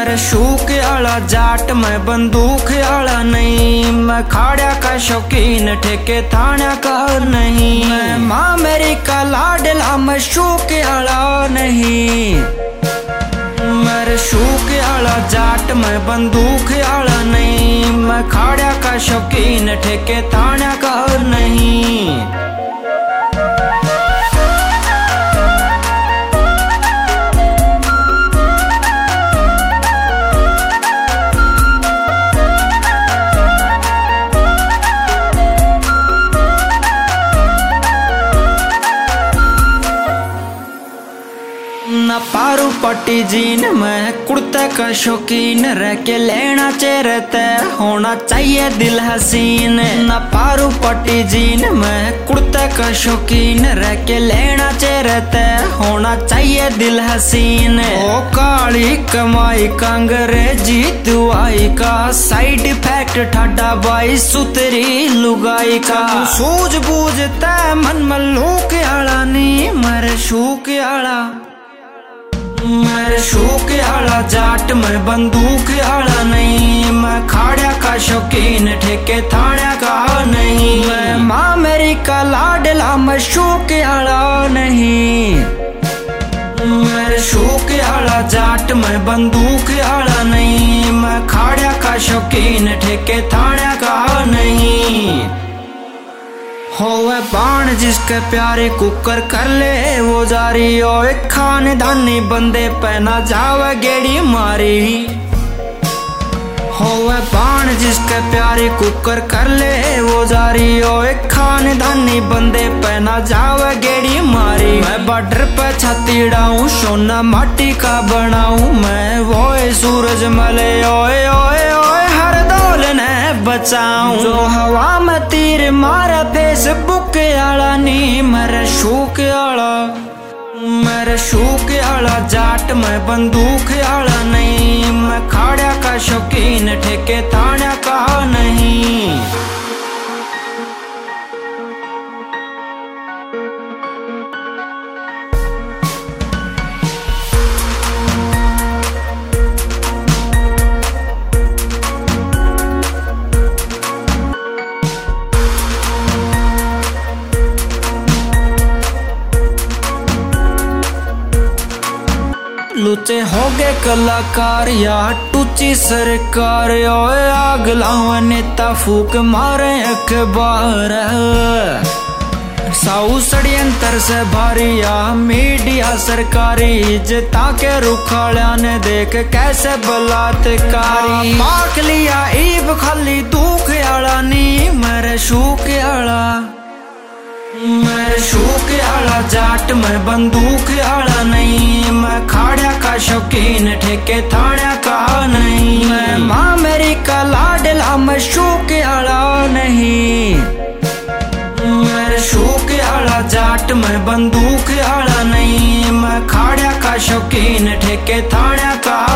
मेरे शूक आला जाट मैं बंदूक आला नहीं, मैं खाड़ा का शौकीन ठेके थाना का नहीं, मैं माँ मेरी का लाडला मैं शूक आला नहीं। मेरे शूक आला जाट मैं बंदूक आला नहीं, मैं खाड़ा का शौकीन ठेके थाना का नहीं। ना पारू पट्टी जीन मैं कुर्ते का शौकीन, रह के लेना चेहरे तय होना चाहिए दिल हसीन। ना पारू पट्टी जीन मैं कुर्ते का शौकीन, रह के लेना चेहरे तय होना चाहिए दिल हसीन। ओ काली कमाई का अंग्रेजी दुआई का, साइड इफेक्ट ठाडा बाई सुतरी लुगाई का। सूझ बूझ तय मन मल्लूक आला नी मेरे शूक आला, मेरे शूक आला जाट मैं बंदूक आला नहीं, मैं खाड़ा का शौकीन ठेके थाना का नहीं, मैं माँ मेरी का लाडला मैं शूक आला नहीं। मेरे शूक आला जाट मैं बंदूक आला नहीं, मैं खाड़ा का शौकीन ठेके थाना का नहीं। होवे बाण जिसके प्यारे कुकर कर ले वो जारी, ओ एक खानदानी बंदे पहना जावे गेड़ी मारी। होवे बाण जिसके प्यारे कुकर कर ले वो जारी, ओ एक खानदानी बंदे पहना जावे गेड़ी मारी। मैं बॉर्डर पे छाती डाऊं सोना माटी का बनाऊं, मैं वो सूरज मले ओए ओए ओए हर दौल ने बचाऊं। जो हवा में तीर मारा फेसबुक आला नी मेरे शूक आला, मेरे शूक आला जाट मैं बंदूक आला नहीं, मैं खाड़ा का शौकीन ठेके थाना का नहीं। लुचे हो गए कलाकार या टूची सरकार, ओए आग लाओ नेता फूक मारे अखबार। साऊ षड्यंत्र से भारिया मीडिया सरकारी, जिता के रुखाड़ा ने देख कैसे बलात्कारी। माख लिया ईब खाली दुख आला नी मेरे शूक आला, मेरे शूक आला जाट मैं बंदूक आला नहीं, मैं खाड़ा का शौकीन ठेके थाना का नहीं, मैं माँ मेरी का लाडला मैं शूक आला नहीं। मेरे शूक आला जाट मैं बंदूक आला नहीं, मैं खाड़ा का शौकीन ठेके थाना का